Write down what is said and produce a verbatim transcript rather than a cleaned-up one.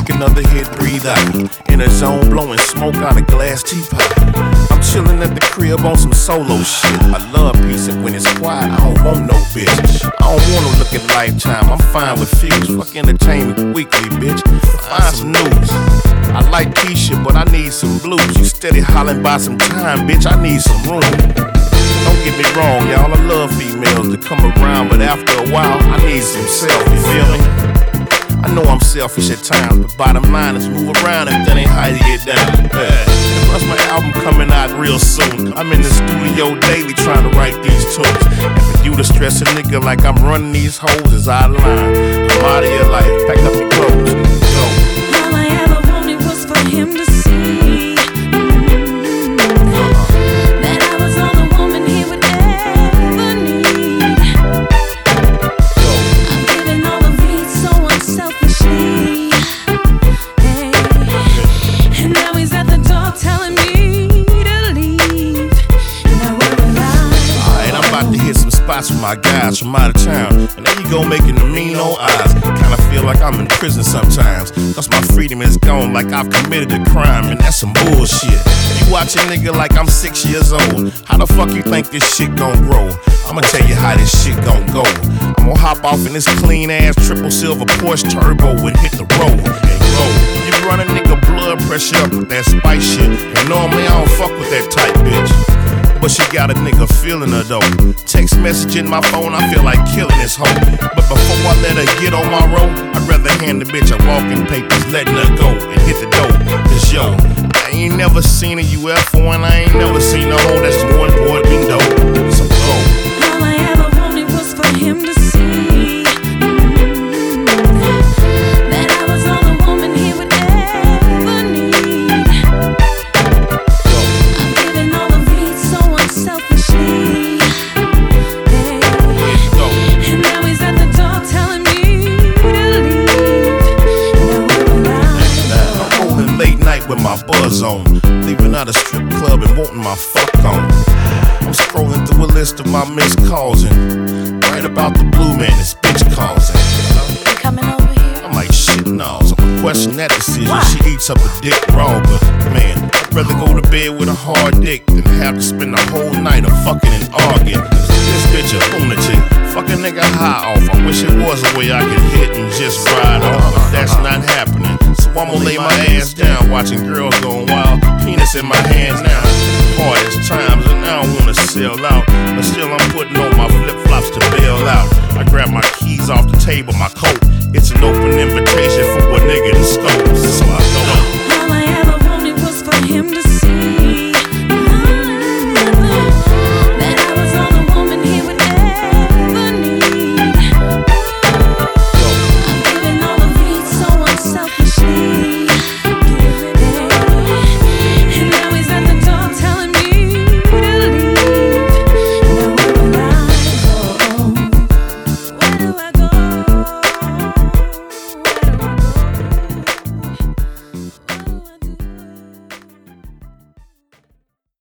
another hit, breathe out. In a zone, blowing smoke out a glass teapot. I'm chillin' at the crib on some solo shit. I love peace, and when it's quiet, I don't want no bitch. I don't wanna look at Lifetime, I'm fine with Fuse. Fuck Entertainment Weekly, bitch. Find some news. I like Keisha, but I need some blues. You steady hollering by some time, bitch, I need some room. Don't get me wrong, y'all, I love females to come around, but after a while, I need some self, you feel me? I know I'm selfish at times, but bottom line is move around if that ain't how you get down. Yeah. Plus my album coming out real soon. I'm in the studio daily trying to write these tunes. And for you to stress a nigga like I'm running these hoes is out of line. I'm out of your life, pack up your clothes, go. All I ever wanted was for him to see mm-hmm. that I was all the woman he would ever need. Go. I'm giving all the beats so unselfishly, hey. And now he's at the door telling me to leave. Now where am I? Alright, I'm about to hit some spots with my guys from out of town. And there you go, making the mean old eyes. Kinda feel like I'm in prison sometimes, cause my freedom is gone like I've committed a crime, and that's some bullshit. You watch a nigga like I'm six years old. How the fuck you think this shit gon' grow? I'ma tell you how this shit gon' go. I'm gon' hop off in this clean ass triple silver Porsche Turbo and hit the road and go. You run a nigga blood pressure up with that spice shit, and normally I don't fuck with that type bitch, but she got a nigga feeling her though. Text message in my phone, I feel like killing this hoe. But before I let her get on my road, I'd rather hand the bitch a walking papers, letting her go and hit the dough. Cause yo, I ain't never seen a U F O and I ain't never seen a hoe that's more important than dope. So go. All I ever wanted was for him to see mm-hmm. that I was all the woman he would ever need. Go. I'm giving all the beats so unselfishly, hey. Go. And now he's at the door telling me to leave. Now where am I? I'm rolling late night with my buzz on, leaving out a strip club and wanting my fuck on. I'm scrolling through a list of my missed calls and right about the blue man this bitch causing. You coming over here? I'm like, shit, no. So I question that decision. Why? She eats up a dick raw, but man, I'd rather go to bed with a hard dick than have to spend the whole night of fucking and arguing. This bitch a lunatic, fuck a nigga high off. I wish it was a way I could hit and just ride off, but that's not happening. So I'ma lay my ass down, watching girls going wild, penis in my hand now. Hardest times, and I don't wanna sell out, but still I'm putting on my flip flops to bail out. I grab my keys off the table, my coat. It's an open